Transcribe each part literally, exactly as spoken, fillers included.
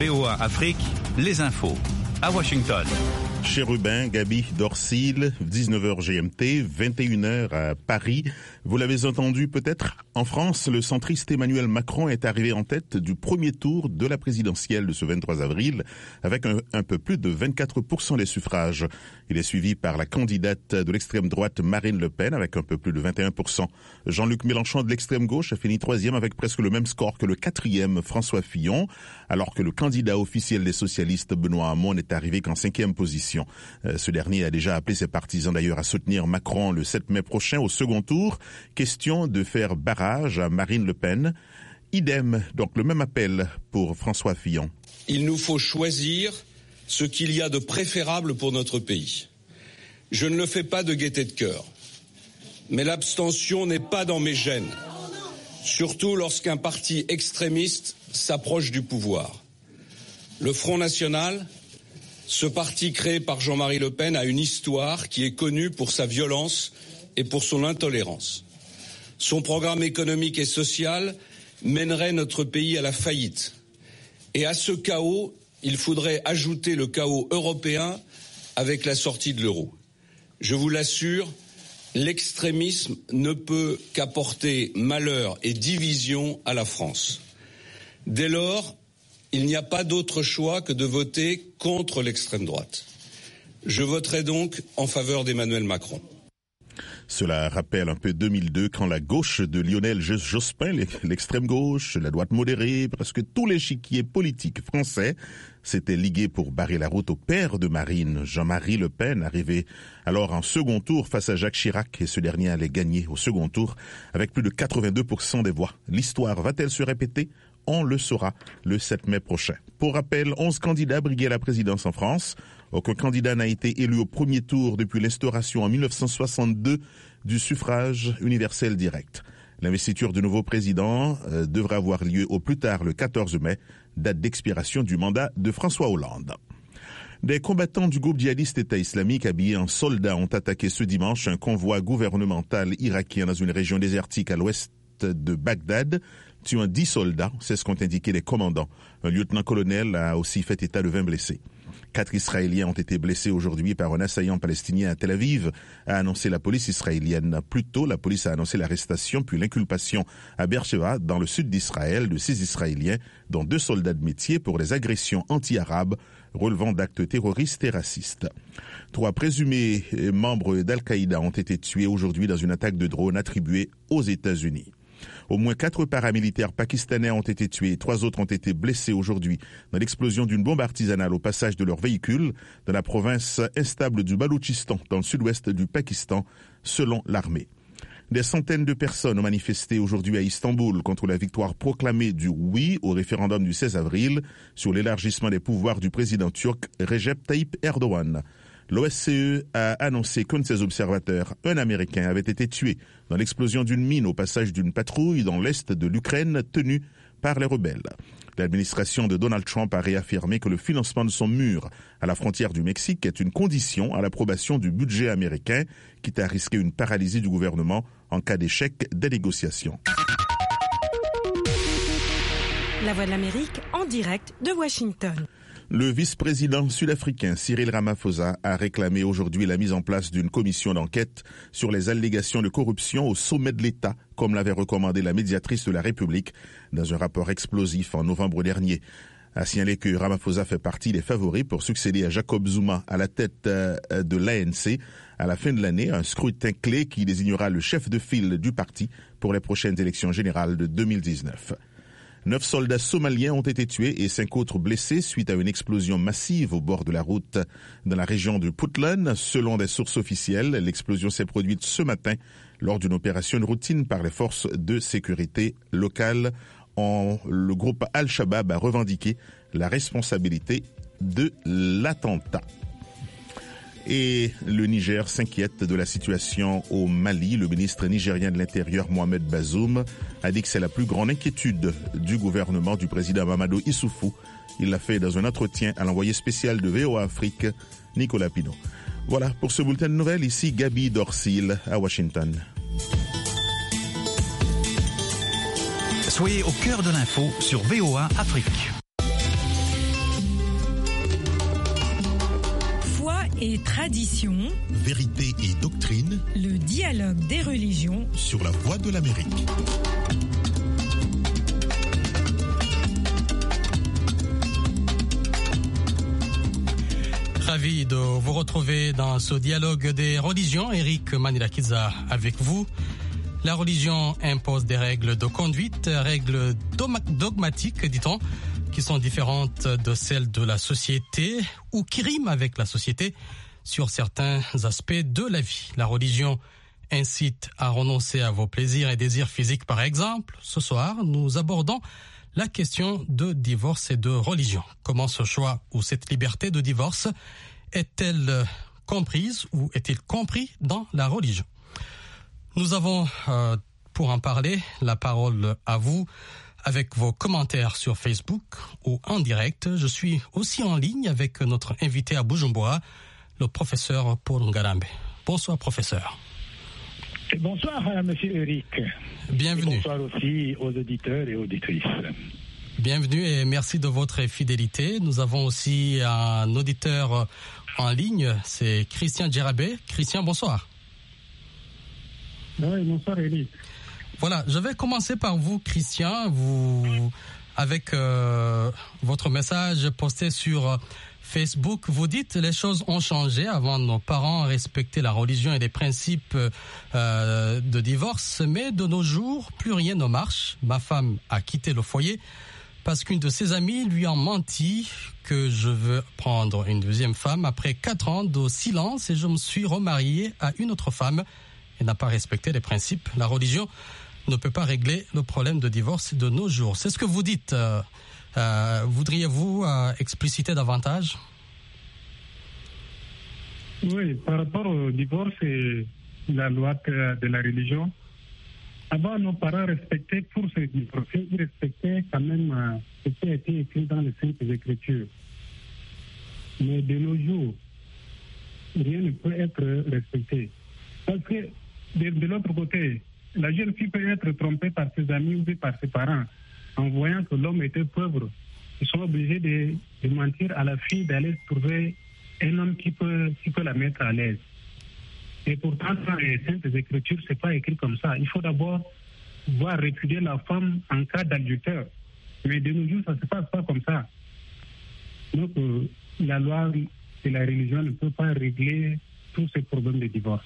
V O A Afrique, les infos, à Washington. Chérubin, Gabi, Dorsil, dix-neuf heures G M T, vingt et une heures à Paris. Vous l'avez entendu peut-être, en France, le centriste Emmanuel Macron est arrivé en tête du premier tour de la présidentielle de ce vingt-trois avril, avec un, un peu plus de vingt-quatre pour cent des suffrages. Il est suivi par la candidate de l'extrême droite Marine Le Pen, avec un peu plus de vingt et un pour cent. Jean-Luc Mélenchon de l'extrême gauche a fini troisième avec presque le même score que le quatrième François Fillon, alors que le candidat officiel des socialistes Benoît Hamon n'est arrivé qu'en cinquième position. Ce dernier a déjà appelé ses partisans d'ailleurs à soutenir Macron le sept mai prochain au second tour. Question de faire barrage à Marine Le Pen. Idem, donc le même appel pour François Fillon. Il nous faut choisir ce qu'il y a de préférable pour notre pays. Je ne le fais pas de gaieté de cœur, mais l'abstention n'est pas dans mes gènes, surtout lorsqu'un parti extrémiste s'approche du pouvoir. Le Front National, ce parti créé par Jean-Marie Le Pen, a une histoire qui est connue pour sa violence et pour son intolérance. Son programme économique et social mènerait notre pays à la faillite. Et à ce chaos, il faudrait ajouter le chaos européen avec la sortie de l'euro. Je vous l'assure, l'extrémisme ne peut qu'apporter malheur et division à la France. Dès lors, il n'y a pas d'autre choix que de voter contre l'extrême droite. Je voterai donc en faveur d'Emmanuel Macron. Cela rappelle un peu deux mille deux quand la gauche de Lionel Jospin, l'extrême gauche, la droite modérée, presque tout l'échiquier politique français s'était ligué pour barrer la route au père de Marine, Jean-Marie Le Pen, arrivé alors en second tour face à Jacques Chirac, et ce dernier allait gagner au second tour avec plus de quatre-vingt-deux pour cent des voix. L'histoire va-t-elle se répéter ? On le saura le sept mai prochain. Pour rappel, onze candidats briguaient la présidence en France. Aucun candidat n'a été élu au premier tour depuis l'instauration en mille neuf cent soixante-deux du suffrage universel direct. L'investiture du nouveau président euh, devra avoir lieu au plus tard le quatorze mai, date d'expiration du mandat de François Hollande. Des combattants du groupe djihadiste État islamique habillés en soldats ont attaqué ce dimanche un convoi gouvernemental irakien dans une région désertique à l'ouest de Bagdad, tuant dix soldats, c'est ce qu'ont indiqué les commandants. Un lieutenant-colonel a aussi fait état de vingt blessés. Quatre Israéliens ont été blessés aujourd'hui par un assaillant palestinien à Tel Aviv, a annoncé la police israélienne. Plus tôt, la police a annoncé l'arrestation puis l'inculpation à Beersheva, dans le sud d'Israël, de six Israéliens, dont deux soldats de métier pour des agressions anti-arabes relevant d'actes terroristes et racistes. Trois présumés membres d'Al-Qaïda ont été tués aujourd'hui dans une attaque de drone attribuée aux États-Unis. Au moins quatre paramilitaires pakistanais ont été tués, trois autres ont été blessés aujourd'hui dans l'explosion d'une bombe artisanale au passage de leur véhicule dans la province instable du Baloutchistan, dans le sud-ouest du Pakistan, selon l'armée. Des centaines de personnes ont manifesté aujourd'hui à Istanbul contre la victoire proclamée du oui au référendum du seize avril sur l'élargissement des pouvoirs du président turc Recep Tayyip Erdogan. L'O S C E a annoncé qu'un de ses observateurs, un Américain, avait été tué dans l'explosion d'une mine au passage d'une patrouille dans l'est de l'Ukraine tenue par les rebelles. L'administration de Donald Trump a réaffirmé que le financement de son mur à la frontière du Mexique est une condition à l'approbation du budget américain, quitte à risquer une paralysie du gouvernement en cas d'échec des négociations. La Voix de l'Amérique en direct de Washington. Le vice-président sud-africain Cyril Ramaphosa a réclamé aujourd'hui la mise en place d'une commission d'enquête sur les allégations de corruption au sommet de l'État, comme l'avait recommandé la médiatrice de la République dans un rapport explosif en novembre dernier. A signalé que Ramaphosa fait partie des favoris pour succéder à Jacob Zuma à la tête de l'A N C à la fin de l'année, un scrutin clé qui désignera le chef de file du parti pour les prochaines élections générales de deux mille dix-neuf. Neuf soldats somaliens ont été tués et cinq autres blessés suite à une explosion massive au bord de la route dans la région de Puntland. Selon des sources officielles, l'explosion s'est produite ce matin lors d'une opération de routine par les forces de sécurité locales. En, le groupe Al-Shabaab a revendiqué la responsabilité de l'attentat. Et le Niger s'inquiète de la situation au Mali. Le ministre nigérien de l'Intérieur, Mohamed Bazoum, a dit que c'est la plus grande inquiétude du gouvernement du président Mamadou Issoufou. Il l'a fait dans un entretien à l'envoyé spécial de V O A Afrique, Nicolas Pinault. Voilà pour ce bulletin de nouvelles. Ici Gabi Dorsil à Washington. Soyez au cœur de l'info sur V O A Afrique. et tradition, vérité et doctrine, le dialogue des religions sur la Voix de l'Amérique. Ravi de vous retrouver dans ce dialogue des religions. Eric Manilakiza avec vous. La religion impose des règles de conduite, règles dogmatiques, dit-on, qui sont différentes de celles de la société ou qui riment avec la société sur certains aspects de la vie. La religion incite à renoncer à vos plaisirs et désirs physiques, par exemple. Ce soir, nous abordons la question de divorce et de religion. Comment ce choix ou cette liberté de divorce est-elle comprise ou est-il compris dans la religion? Nous avons, euh, pour en parler, la parole à vous avec vos commentaires sur Facebook ou en direct. Je suis aussi en ligne avec notre invité à Bujumbura, le professeur Paul Ngarambe. Bonsoir, professeur. Bonsoir, monsieur Eric. Bienvenue. Et bonsoir aussi aux auditeurs et auditrices. Bienvenue et merci de votre fidélité. Nous avons aussi un auditeur en ligne, c'est Christian Djerabé. Christian, bonsoir. Oui, bonsoir Eric. Voilà, je vais commencer par vous, Christian, vous, avec euh, votre message posté sur Facebook. Vous dites les choses ont changé. Avant, nos parents respectaient la religion et les principes euh, de divorce, mais de nos jours, plus rien ne marche. Ma femme a quitté le foyer parce qu'une de ses amies lui a menti que je veux prendre une deuxième femme après quatre ans de silence et je me suis remarié à une autre femme et n'a pas respecté les principes. La religion ne peut pas régler le problème de divorce de nos jours. C'est ce que vous dites. Euh, euh, voudriez-vous euh, expliciter davantage? Oui, par rapport au divorce et la loi de la religion, avant nos parents respectaient, pour se divorcer, ils respectaient quand même euh, ce qui a été écrit dans les Saintes Écritures. Mais de nos jours, rien ne peut être respecté. Parce que de, de l'autre côté, la jeune fille peut être trompée par ses amis ou par ses parents en voyant que l'homme était pauvre. Ils sont obligés de, de mentir à la fille, d'aller trouver un homme qui peut, qui peut la mettre à l'aise. Et pourtant, dans les Saintes Écritures, ce n'est pas écrit comme ça. Il faut d'abord voir répudier la femme en cas d'adultère. Mais de nos jours, ça ne se passe pas comme ça. Donc, euh, la loi et la religion ne peuvent pas régler tous ces problèmes de divorce.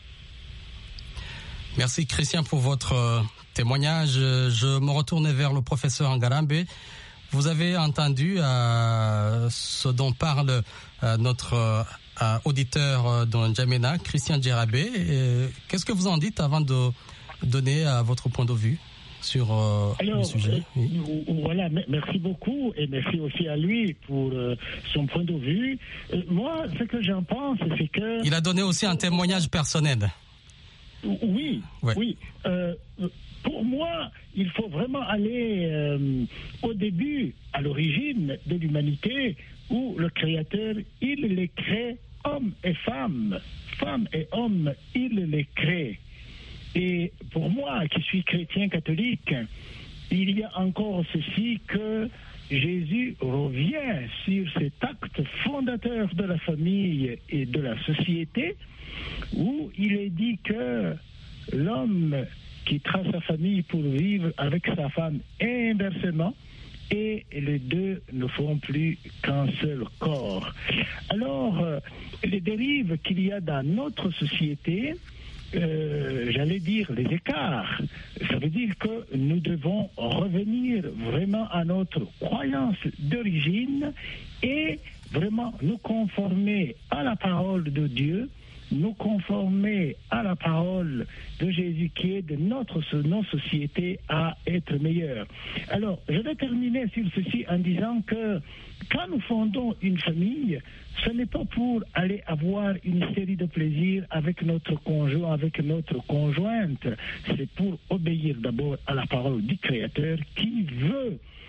Merci Christian pour votre euh, témoignage. Je me retourne vers le professeur Ngarambe. Vous avez entendu euh, ce dont parle euh, notre euh, auditeur euh, dans N'Djamena, Christian Djerabé. Qu'est-ce que vous en dites avant de donner euh, votre point de vue sur euh, Alors, le sujet? Oui. euh, Voilà, merci beaucoup et merci aussi à lui pour euh, son point de vue. Euh, moi, ce que j'en pense, c'est que... Il a donné aussi un témoignage personnel. Oui, ouais. oui. Euh, pour moi, il faut vraiment aller euh, au début, à l'origine de l'humanité, où le Créateur, il les crée hommes et femmes. Femmes et hommes, il les crée. Et pour moi, qui suis chrétien catholique, il y a encore ceci que Jésus revient sur cet acte fondateur de la famille et de la société, où il est dit que l'homme quittera sa famille pour vivre avec sa femme inversement, et les deux ne feront plus qu'un seul corps. Alors, euh, les dérives qu'il y a dans notre société, euh, j'allais dire les écarts, ça veut dire que nous devons revenir vraiment à notre croyance d'origine et vraiment nous conformer à la parole de Dieu, nous conformer à la parole de Jésus qui est de notre nos sociétés à être meilleure. Alors, je vais terminer sur ceci en disant que quand nous fondons une famille, ce n'est pas pour aller avoir une série de plaisirs avec notre conjoint, avec notre conjointe. C'est pour obéir d'abord à la parole du Créateur qui veut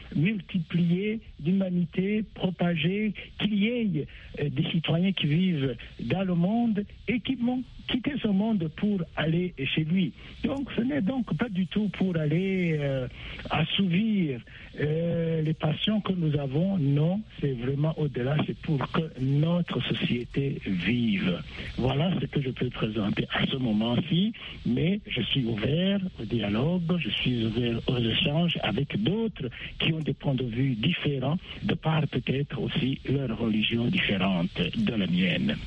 multiplier l'humanité, propager, qu'il y ait euh, des citoyens qui vivent dans le monde et qui vont quitter ce monde pour aller chez lui. Donc ce n'est donc pas du tout pour aller euh, assouvir euh, les passions que nous avons, non, c'est vraiment au-delà, c'est pour que notre société vive. Voilà ce que je peux présenter à ce moment-ci, mais je suis ouvert au dialogue, je suis ouvert aux échanges avec d'autres qui ont des points de vue différents, de par peut-être aussi leur religion différente de la mienne.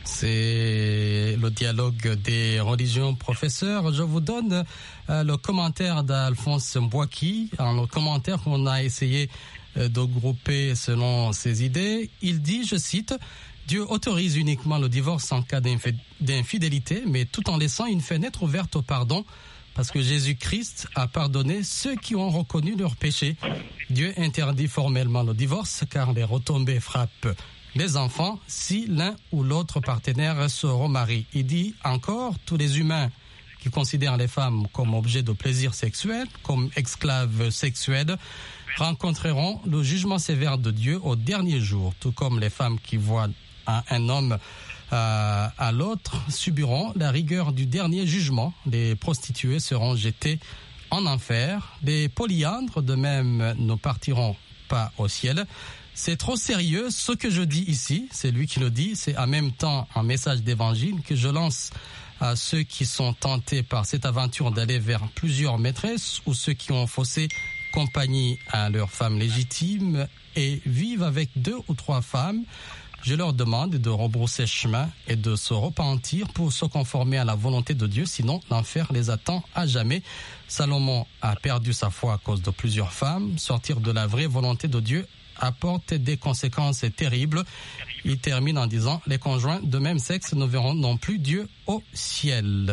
C'est le dialogue des religions, professeur. Je vous donne euh, le commentaire d'Alphonse Mbouaki, un commentaire qu'on a essayé euh, de grouper selon ses idées. Il dit, je cite, « Dieu autorise uniquement le divorce en cas d'infidélité, mais tout en laissant une fenêtre ouverte au pardon, parce que Jésus-Christ a pardonné ceux qui ont reconnu leurs péchés. Dieu interdit formellement le divorce, car les retombées frappent les enfants si l'un ou l'autre partenaire se remarie. » Il dit encore, tous les humains qui considèrent les femmes comme objet de plaisir sexuel, comme esclaves sexuels, rencontreront le jugement sévère de Dieu au dernier jour, tout comme les femmes qui voient un, un homme euh, à l'autre subiront la rigueur du dernier jugement. Les prostituées seront jetées en enfer. Les polyandres, de même, ne partiront pas au ciel. C'est trop sérieux ce que je dis ici, c'est lui qui le dit, c'est en même temps un message d'évangile que je lance à ceux qui sont tentés par cette aventure d'aller vers plusieurs maîtresses ou ceux qui ont faussé compagnie à leurs femmes légitimes et vivent avec deux ou trois femmes. Je leur demande de rebrousser chemin et de se repentir pour se conformer à la volonté de Dieu, sinon l'enfer les attend à jamais. Salomon a perdu sa foi à cause de plusieurs femmes. Sortir de la vraie volonté de Dieu apporte des conséquences terribles. Il termine en disant « Les conjoints de même sexe ne verront non plus Dieu au ciel ».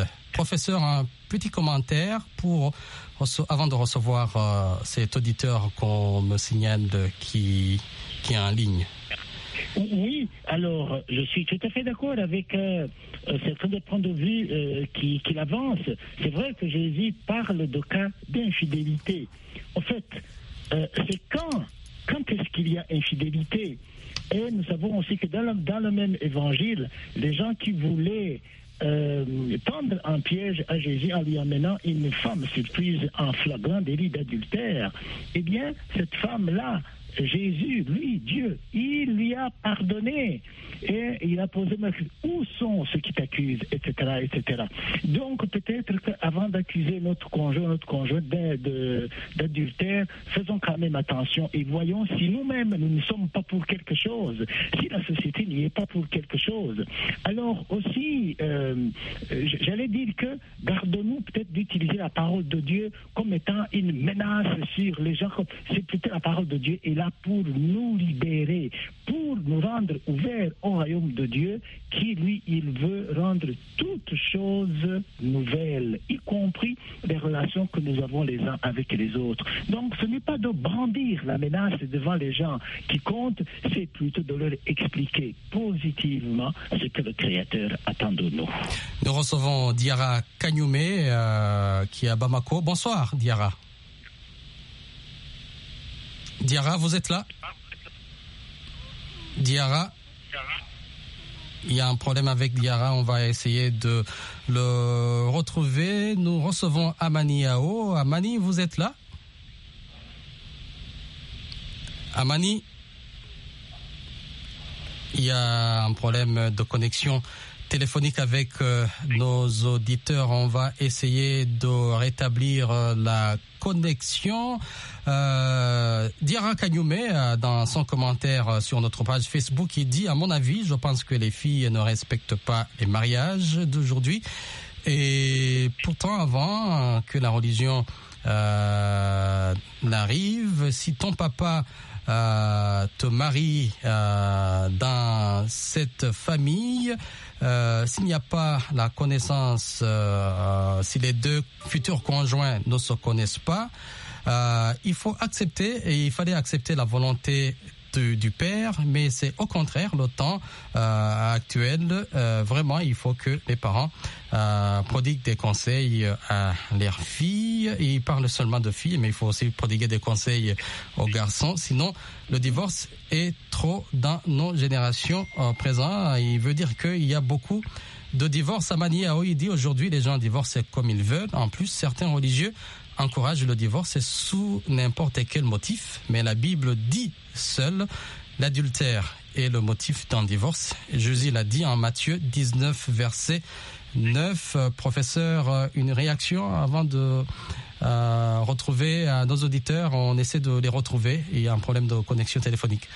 Professeur, un petit commentaire pour, avant de recevoir euh, cet auditeur qu'on me signale qui, qui est en ligne. Oui, alors je suis tout à fait d'accord avec euh, certains des points de vue euh, qu'il qui avance. C'est vrai que Jésus parle de cas d'infidélité. En fait, euh, c'est quand, quand est-ce qu'il y a infidélité? Et nous savons aussi que dans le, dans le même évangile, les gens qui voulaient euh, tendre un piège à Jésus en lui amenant une femme surprise en flagrant délit d'adultère, eh bien, cette femme-là, Jésus, lui, Dieu, il lui a pardonné et il a posé où sont ceux qui t'accusent, et cetera, et cetera. Donc peut-être qu'avant d'accuser notre conjoint, notre conjoint d'adultère, faisons quand même attention et voyons si nous-mêmes nous ne sommes pas pour quelque chose, si la société n'y est pas pour quelque chose. Alors aussi, euh, j'allais dire que gardons-nous peut-être d'utiliser la parole de Dieu comme étant une menace sur les gens. C'est plutôt la parole de Dieu est là pour nous libérer, pour nous rendre ouverts au royaume de Dieu, qui lui, il veut rendre toutes choses nouvelles, y compris les relations que nous avons les uns avec les autres. Donc ce n'est pas de brandir la menace devant les gens qui compte, c'est plutôt de leur expliquer positivement ce que le Créateur attend de nous. Nous recevons Diarra Kagnoumé euh, qui est à Bamako. Bonsoir Diarra. Diarra, vous êtes là? Diarra, il y a un problème avec Diarra, on va essayer de le retrouver. Nous recevons Amani Yao. Amani, vous êtes là? Amani, il y a un problème de connexion téléphonique avec euh, nos auditeurs. On va essayer de rétablir euh, la connexion. Euh, Diarra Kagnoumé, euh, dans son commentaire euh, sur notre page Facebook, il dit, à mon avis, je pense que les filles ne respectent pas les mariages d'aujourd'hui. Et pourtant, avant euh, que la religion euh, n'arrive, si ton papa euh, te marie euh, dans cette famille, Euh, s'il n'y a pas la connaissance, euh, euh, si les deux futurs conjoints ne se connaissent pas, euh, il faut accepter et il fallait accepter la volonté du, du père, mais c'est au contraire le temps euh, actuel. Euh, vraiment, il faut que les parents euh, prodiguent des conseils à leurs filles. Ils parlent seulement de filles, mais il faut aussi prodiguer des conseils aux garçons. Sinon, le divorce est trop dans nos générations euh, présentes. Il veut dire qu'il y a beaucoup de divorces. Amani Yao, il dit aujourd'hui, les gens divorcent comme ils veulent. En plus, certains religieux encouragent le divorce sous n'importe quel motif, mais la Bible dit seule l'adultère est le motif d'un divorce. Jésus l'a dit en Matthieu dix-neuf, verset neuf. Professeur, une réaction avant de euh, retrouver euh, nos auditeurs. On essaie de les retrouver. Il y a un problème de connexion téléphonique.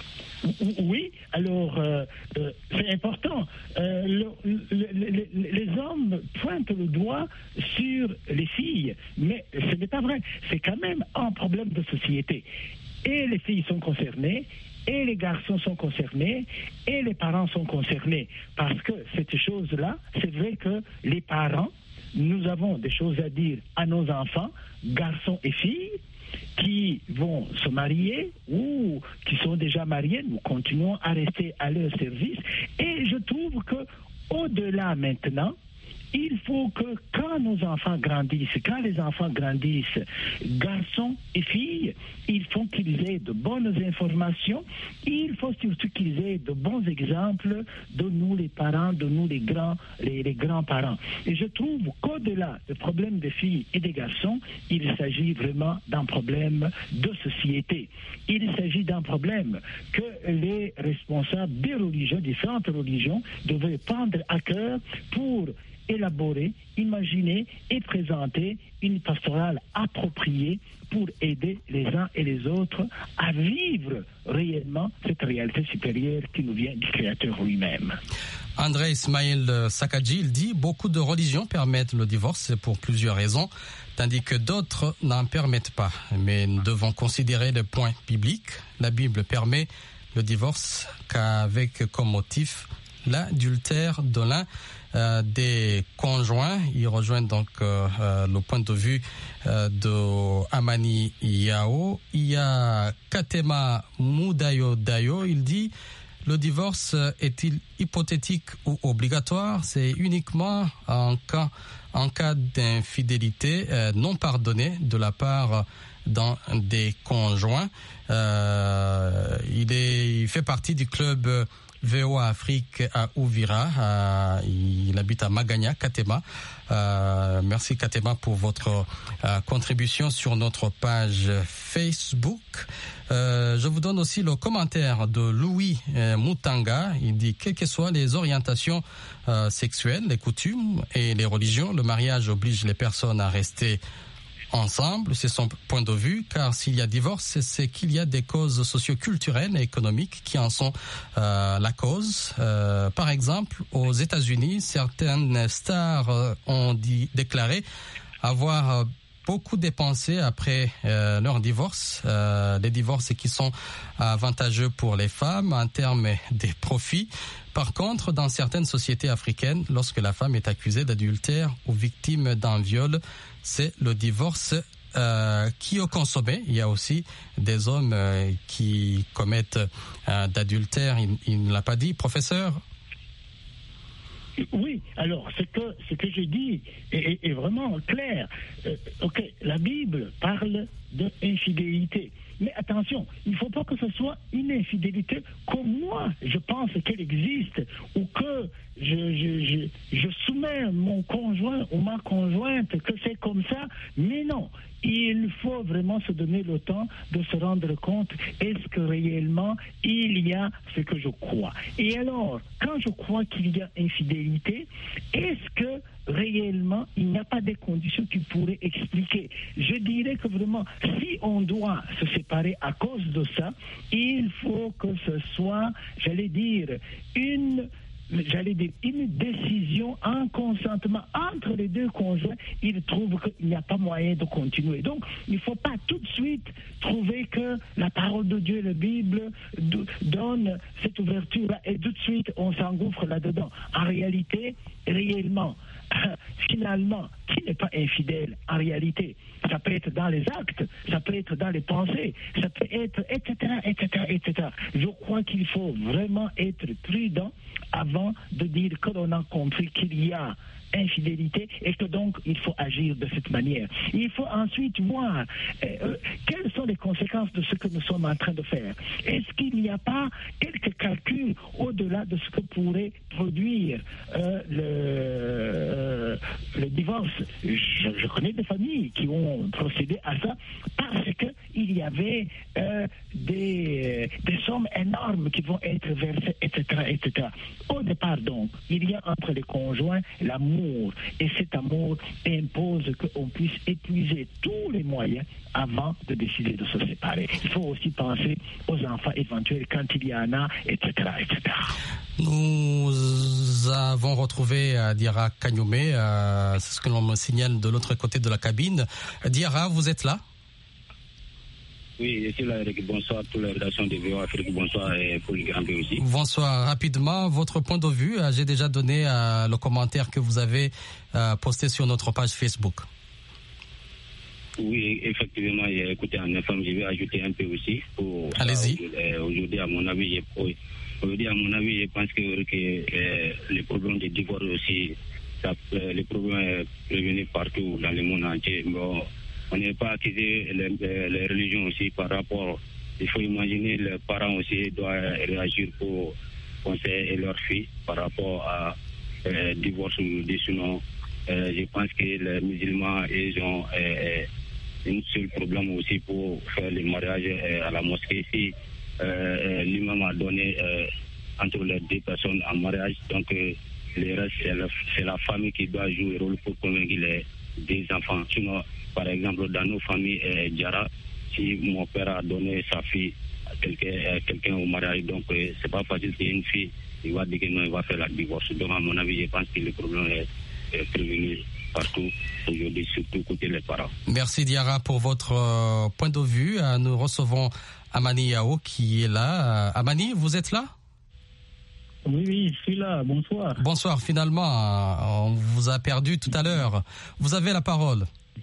Oui, alors euh, euh, c'est important. Euh, le, le, le, les hommes pointent le doigt sur les filles, mais ce n'est pas vrai. C'est quand même un problème de société. Et les filles sont concernées, et les garçons sont concernés, et les parents sont concernés. Parce que cette chose-là, c'est vrai que les parents, nous avons des choses à dire à nos enfants, garçons et filles, qui vont se marier ou qui sont déjà mariés. Nous continuons à rester à leur service. Et je trouve que au-delà maintenant, il faut que quand nos enfants grandissent, quand les enfants grandissent, garçons et filles, il faut qu'ils aient de bonnes informations, il faut surtout qu'ils aient de bons exemples de nous les parents, de nous les grands, les, les grands-parents. Et je trouve qu'au-delà du problème des filles et des garçons, il s'agit vraiment d'un problème de société. Il s'agit d'un problème que les responsables des religions, différentes religions, devraient prendre à cœur pour élaborer, imaginer et présenter une pastorale appropriée pour aider les uns et les autres à vivre réellement cette réalité supérieure qui nous vient du Créateur lui-même. André Ismaël Sakadji, il dit « Beaucoup de religions permettent le divorce pour plusieurs raisons, tandis que d'autres n'en permettent pas. Mais nous devons considérer le point biblique. La Bible permet le divorce qu'avec comme motif l'adultère de l'un Euh, des conjoints. Il rejoint donc euh, euh, le point de vue euh, de Amani Yao. Il y a Katema Mudayo Dayo. Il dit le divorce est-il hypothétique ou obligatoire? C'est uniquement en cas, en cas d'infidélité euh, non pardonnée de la part d'un des conjoints. Euh, il, est, il fait partie du club V O A Afrique à Ouvira. Euh, il habite à Maganya, Katema. Euh, merci Katema pour votre euh, contribution sur notre page Facebook. Euh, je vous donne aussi le commentaire de Louis euh, Moutanga. Il dit quelles que soient les orientations euh, sexuelles, les coutumes et les religions, le mariage oblige les personnes à rester ensemble, c'est son point de vue, car s'il y a divorce, c'est qu'il y a des causes socio-culturelles et économiques qui en sont euh, la cause. Euh, par exemple, aux États-Unis, certaines stars euh, ont dit, déclaré avoir euh, beaucoup dépensé après euh, leur divorce, euh, les divorces qui sont avantageux pour les femmes en termes des profits. Par contre, dans certaines sociétés africaines, lorsque la femme est accusée d'adultère ou victime d'un viol, c'est le divorce euh, qui est consommé. Il y a aussi des hommes euh, qui commettent euh, d'adultère. Il, il ne l'a pas dit, professeur? Oui, alors ce que, ce que je dis est, est vraiment clair. Euh, ok, la Bible parle d'infidélité. Mais attention, il ne faut pas que ce soit une infidélité comme moi, je pense qu'elle existe, ou que je, je, je, je soumets mon conjoint ou ma conjointe que c'est comme ça. Mais non, il faut vraiment se donner le temps de se rendre compte, est-ce que réellement il y a ce que je crois? Et alors, quand je crois qu'il y a infidélité, est-ce que réellement il n'y a pas des conditions qui pourraient expliquer? Je dirais que vraiment, si on doit se séparer à cause de ça, il faut que ce soit, j'allais dire, une j'allais dire, une décision, un consentement entre les deux conjoints. Ils trouvent qu'il n'y a pas moyen de continuer. Donc, il ne faut pas tout de suite trouver que la parole de Dieu, la Bible, donne cette ouverture-là et tout de suite on s'engouffre là-dedans. En réalité, réellement, finalement, qui n'est pas infidèle en réalité? Ça peut être dans les actes, ça peut être dans les pensées, ça peut être, et cetera, et cetera, et cetera. Je crois qu'il faut vraiment être prudent avant de dire que l'on a compris qu'il y a infidélité et que donc il faut agir de cette manière. Il faut ensuite voir euh, quelles sont les conséquences de ce que nous sommes en train de faire. Est-ce qu'il n'y a pas quelques calculs au-delà de ce que pourrait produire euh, le, euh, le divorce? je, je connais des familles qui ont procédé à ça parce qu'il y avait euh, des, des sommes énormes qui vont être versées, et cetera, et cetera. Au départ donc, il y a entre les conjoints l'amour. Et cet amour impose qu'on puisse épuiser tous les moyens avant de décider de se séparer. Il faut aussi penser aux enfants éventuels quand il y en a, et cetera, et cetera. Nous avons retrouvé euh, Diarra Kagnoumé, euh, c'est ce que l'on me signale de l'autre côté de la cabine. Diarra, vous êtes là? Oui, je suis là, Eric. Bonsoir, toute la rédaction de V O Afrique. Bonsoir et pour le Grand B aussi. Bonsoir. Rapidement, votre point de vue. J'ai déjà donné euh, le commentaire que vous avez euh, posté sur notre page Facebook. Oui, effectivement, j'ai écouté en info. Je vais ajouter un peu aussi. Pour Allez-y. Ça, aujourd'hui, à mon avis, je, oui, aujourd'hui, à mon avis, je pense que, que euh, les problèmes de divorce aussi, ça, euh, les problèmes prévenus partout dans le monde entier. Bon, on n'est pas accusé les, les religions aussi par rapport. Il faut imaginer les parents aussi doivent réagir pour conseiller leurs filles par rapport à euh, divorce ou sinon. Euh, je pense que les musulmans ils ont euh, un seul problème aussi pour faire le mariage euh, à la mosquée. Si euh, l'imam a donné euh, entre les deux personnes en mariage, donc euh, le reste c'est la, c'est la famille qui doit jouer le rôle pour convaincre les deux enfants. Sinon, par exemple, dans nos familles, euh, Diarra, si mon père a donné sa fille à quelqu'un, euh, quelqu'un au mariage, donc euh, c'est pas facile qu'une fille, il va dire que non, il va faire la divorce. Donc, à mon avis, je pense que le problème est, est prévenu partout aujourd'hui, surtout côté les parents. Merci Diarra pour votre euh, point de vue. Euh, nous recevons Amani Yao qui est là. Euh, Amani, vous êtes là? Oui, oui, je suis là. Bonsoir. Bonsoir. Finalement, on vous a perdu tout à l'heure. Vous avez la parole.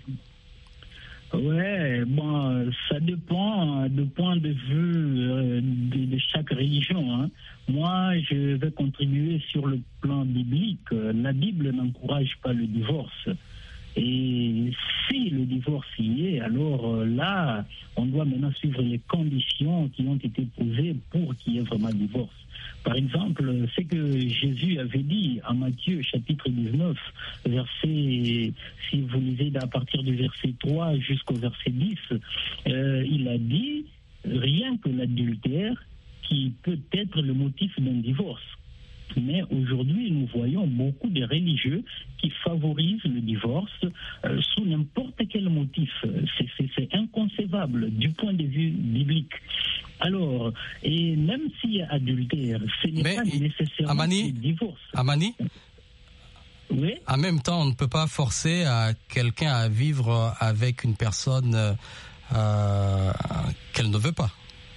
Ouais, bon, ça dépend du point de vue euh, de, de chaque religion. Hein. Moi, je vais contribuer sur le plan biblique. La Bible n'encourage pas le divorce. Et si le divorce y est, alors euh, là, on doit maintenant suivre les conditions qui ont été posées pour qu'il y ait vraiment divorce. Par exemple, ce que Jésus avait dit en Matthieu chapitre dix-neuf, verset, si vous lisez à partir du verset trois jusqu'au verset dix, euh, il a dit rien que l'adultère qui peut être le motif d'un divorce. Mais aujourd'hui, nous voyons beaucoup de religieux qui favorisent le divorce euh, sous n'importe quel motif. C'est, c'est, c'est inconcevable du point de vue biblique. Alors, et même s'il y a adultère, ce n'est Mais pas nécessairement Amani, le divorce. Amani, oui? En même temps, on ne peut pas forcer à quelqu'un à vivre avec une personne euh, qu'elle ne veut pas.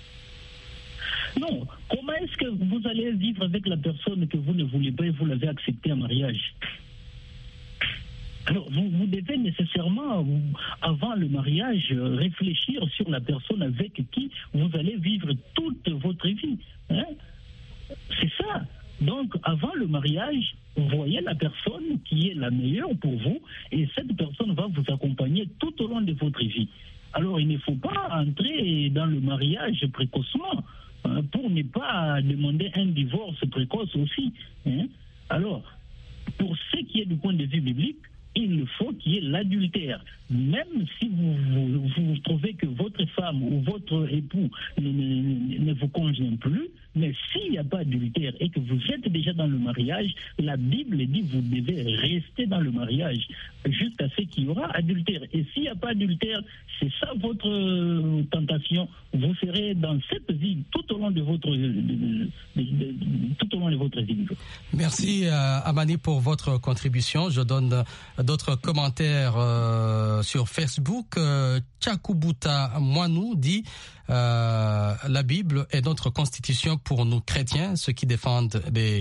Non. Comment est-ce que vous allez vivre avec la personne que vous ne voulez pas et vous l'avez acceptée en mariage? Alors, vous, vous devez nécessairement, vous, avant le mariage, réfléchir sur la personne avec qui vous allez vivre toute votre vie. Hein? C'est ça. Donc, avant le mariage, vous voyez la personne qui est la meilleure pour vous et cette personne va vous accompagner tout au long de votre vie. Alors, il ne faut pas entrer dans le mariage précocement pour ne pas demander un divorce précoce aussi. Hein? Alors, pour ce qui est du point de vue biblique, il faut qu'il y ait l'adultère. Même si vous, vous, vous trouvez que votre femme ou votre époux ne, ne, ne vous convient plus, mais s'il n'y a pas d'adultère et que vous êtes déjà dans le mariage, la Bible dit que vous devez rester dans le mariage jusqu'à ce qu'il y aura adultère. Et s'il n'y a pas adultère, c'est ça votre tentation. Vous serez dans cette vie tout au long de votre, de, de, de, de, tout au long religion et votre vie. Merci euh, Amani pour votre contribution. Je donne d'autres commentaires euh, sur Facebook. Euh, Tchakubuta Mwanou dit euh, la Bible est notre constitution pour nous chrétiens. Ceux qui défendent les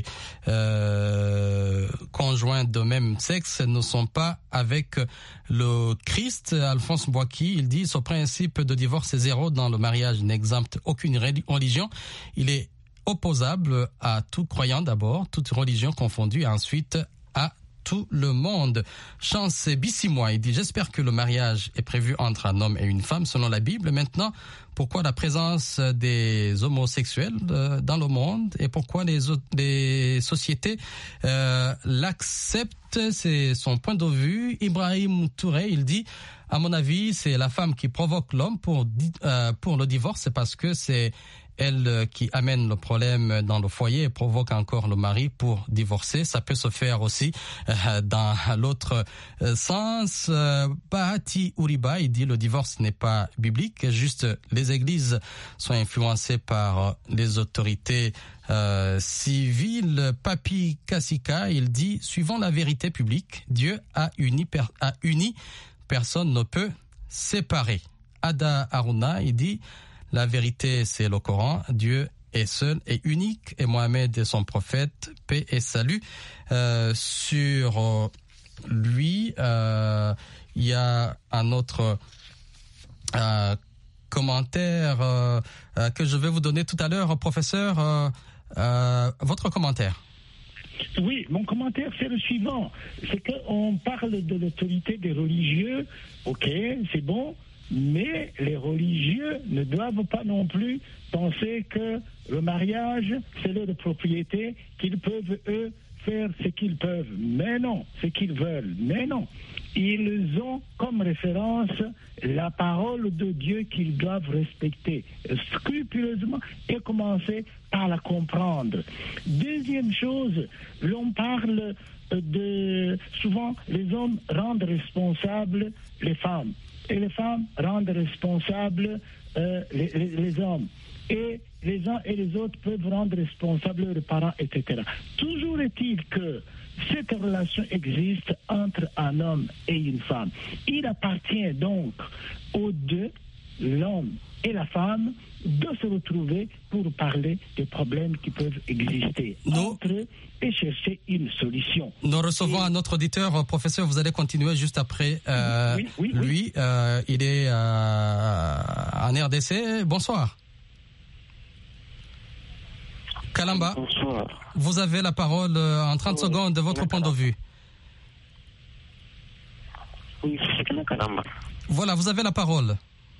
euh, conjoints de même sexe ne sont pas avec le Christ. Alphonse Boaki, il dit ce principe de divorce est zéro dans le mariage n'exempte aucune religion. Il est opposable à tout croyant d'abord, toute religion confondue, et ensuite à tout le monde. Chance Bissimois, il dit j'espère que le mariage est prévu entre un homme et une femme selon la Bible. Maintenant, pourquoi la présence des homosexuels euh, dans le monde et pourquoi les, autres, les sociétés euh, l'acceptent? C'est son point de vue. Ibrahim Touré, il dit à mon avis, c'est la femme qui provoque l'homme pour, euh, pour le divorce, c'est parce que c'est elle qui amène le problème dans le foyer et provoque encore le mari pour divorcer. Ça peut se faire aussi euh, dans l'autre euh, sens. Euh, Bahati Uriba, il dit le divorce n'est pas biblique, juste les églises sont influencées par les autorités euh, civiles. Papi Kassika, il dit suivant la vérité publique, Dieu a uni, per- a uni, personne ne peut séparer. Ada Aruna, il dit la vérité, c'est le Coran. Dieu est seul et unique et Mohamed est son prophète. Paix et salut. Euh, sur euh, lui, euh, il y a un autre euh, commentaire euh, euh, que je vais vous donner tout à l'heure, professeur. Euh, euh, votre commentaire. Oui, mon commentaire, c'est le suivant. C'est qu'on parle de l'autorité des religieux. Ok, c'est bon. Mais les religieux ne doivent pas non plus penser que le mariage, c'est leur propriété, qu'ils peuvent, eux, faire ce qu'ils peuvent. Mais non, ce qu'ils veulent. Mais non. Ils ont comme référence la parole de Dieu qu'ils doivent respecter scrupuleusement et commencer par la comprendre. Deuxième chose, l'on parle de... Souvent, les hommes rendent responsables les femmes. Et les femmes rendent responsables euh, les, les, les hommes. Et les uns et les autres peuvent rendre responsables leurs parents, et cetera. Toujours est-il que cette relation existe entre un homme et une femme. Il appartient donc aux deux, l'homme et la femme, de se retrouver pour parler des problèmes qui peuvent exister Nous, entre eux et chercher une solution. Nous recevons et... un autre auditeur. Professeur, vous allez continuer juste après euh, oui, oui, oui, lui. Oui. Euh, il est euh, en R D C. Bonsoir. Kalamba, bonsoir. Vous avez la parole en trente oui, secondes de votre point de vue. Oui, c'est Kalamba. Voilà, vous avez la parole.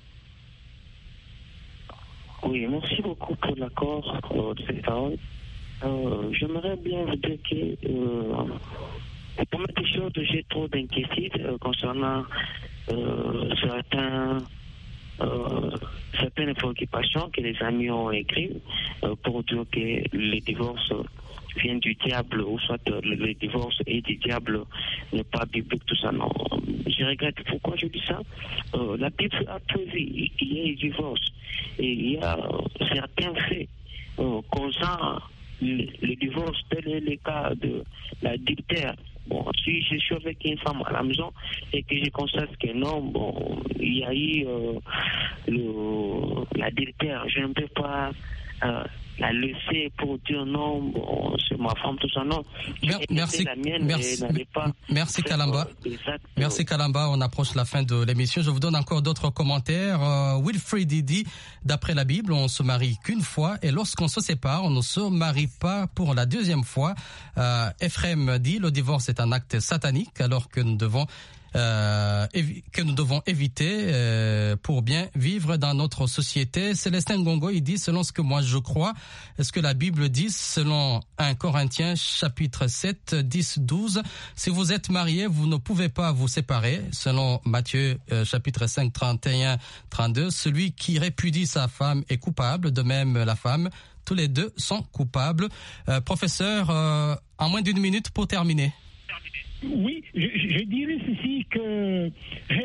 Oui, merci beaucoup pour l'accord euh, de cette parole. Euh, j'aimerais bien vous dire que euh, pour mettre des choses, j'ai trop d'inquiétude euh, concernant euh, certains, euh, certaines préoccupations que les amis ont écrites euh, pour dire que les divorces viennent du diable, ou soit euh, le divorce est du diable, n'est pas biblique, tout ça. Non, je regrette. Pourquoi je dis ça? euh, La Bible a prévu qu'il y ait du divorce et il y a euh, certains faits euh, causant le, le divorce, tel est le cas de l'adultère. Bon, si je suis avec une femme à la maison et que je constate que non, bon, il y a eu euh, le, l'adultère, je ne peux pas euh, la laisser pour dire non, bon, c'est ma femme, tout ça, non. Mer- merci, la mienne, merci, pas merci Kalamba. Merci Kalamba, on approche la fin de l'émission. Je vous donne encore d'autres commentaires. Euh, Wilfried dit, d'après la Bible, on se marie qu'une fois et lorsqu'on se sépare, on ne se marie pas pour la deuxième fois. Euh, Ephraim dit, le divorce est un acte satanique alors que nous devons Euh, évi- que nous devons éviter euh, pour bien vivre dans notre société. Célestin Gongo, il dit, selon ce que moi je crois, ce que la Bible dit, selon un Corinthiens chapitre sept, dix, douze, si vous êtes mariés, vous ne pouvez pas vous séparer. Selon Matthieu euh, chapitre cinq, trente et un, trente-deux, celui qui répudie sa femme est coupable, de même la femme, tous les deux sont coupables. Euh, professeur, euh, en moins d'une minute pour terminer. Oui, je, je dirais ceci que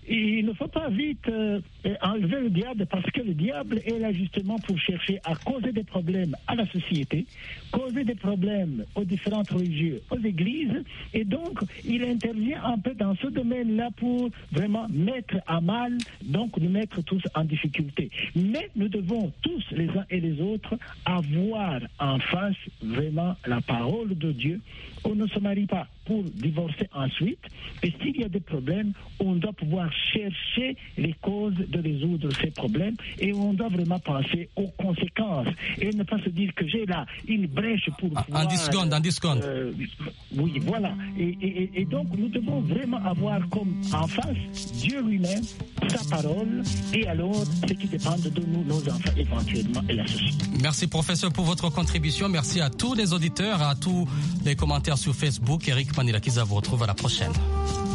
il ne faut pas vite euh, enlever le diable, parce que le diable est là justement pour chercher à causer des problèmes à la société, causer des problèmes aux différentes religieux, aux églises, et donc il intervient un peu dans ce domaine-là pour vraiment mettre à mal, donc nous mettre tous en difficulté. Mais nous devons tous, les uns et les autres, avoir en face vraiment la parole de Dieu. On ne se marie pas pour divorcer ensuite, et s'il y a des problèmes, on doit pouvoir chercher les causes de résoudre ces problèmes, et on doit vraiment penser aux conséquences, et ne pas se dire que j'ai là une brèche pour ah, pouvoir... En dix secondes, en dix secondes. Euh, oui, voilà. Et, et, et donc, nous devons vraiment avoir comme en face Dieu lui-même, sa parole, et alors ce qui dépend de nous, nos enfants éventuellement, et la société. Merci professeur pour votre contribution. Merci à tous les auditeurs, à tous les commentaires sur Facebook. Eric Manilakiza vous retrouve à la prochaine.